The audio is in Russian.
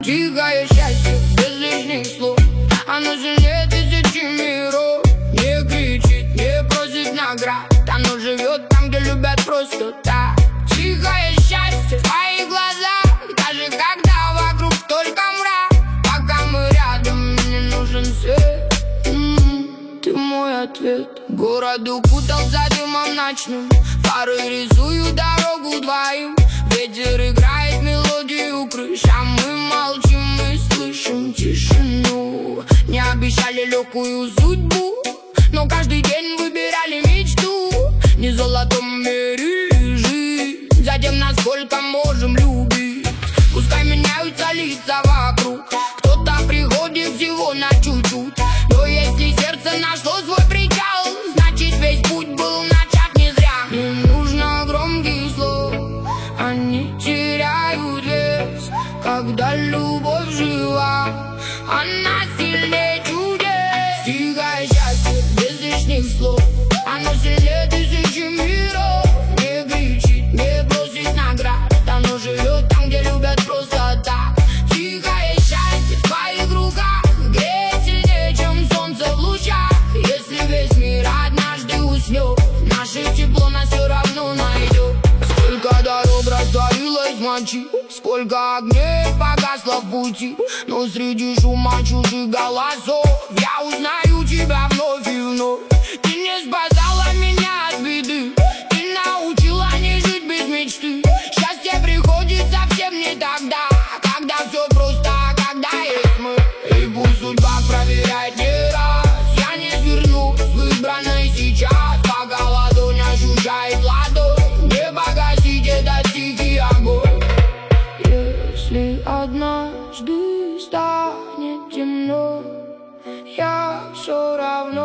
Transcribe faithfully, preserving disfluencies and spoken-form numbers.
Тихое счастье, без лишних слов. Оно сильнее тысячи миров. Не кричит, не просит наград. Оно живет там, где любят просто так. Тихое счастье в твоих глазах, даже когда вокруг только мрак. Пока мы рядом, мне нужен свет. М-м, ты мой ответ. Город укутался дымом ночным. Фары рисуют дорогу двоим. Ветер играет мелодию крыш, а мы молчим и слышим тишину. Не обещали легкую судьбу, но каждый день выбирали мечту. Не золотом мерили жизнь, затем насколько можем любить. Пускай меняются лица вокруг, кто-то приходит всего на чуть-чуть. Но если сердце нашло свой причал, значит весь путь был начат не зря. Не нужно громких слов, они теряют вес, когда любовь жива. Она сильнее чудес. Тихое счастье, без лишних слов. Оно сильнее тысячи миров. Не кричит, не просит наград. Оно живет там, где любят просто так. Тихое счастье в твоих руках, греет сильнее, чем солнце в лучах. Если весь мир однажды уснет, наше тепло нас все равно найдет. Сколько дорог растворилось в ночи, сколько огней погасло в пути. Но среди шума чужих голосов я узнаю тебя вновь и вновь. Ты не спасала меня от беды, ты научила не жить без мечты. Счастье приходит совсем не тогда, когда все просто, а когда есть мы. И пусть судьба проверяет не раз, я не сверну с выбранной сейчас. Пока ладонь ощущает ладонь, не погасить этот тихий огонь. Если однажды станет темно, я все равно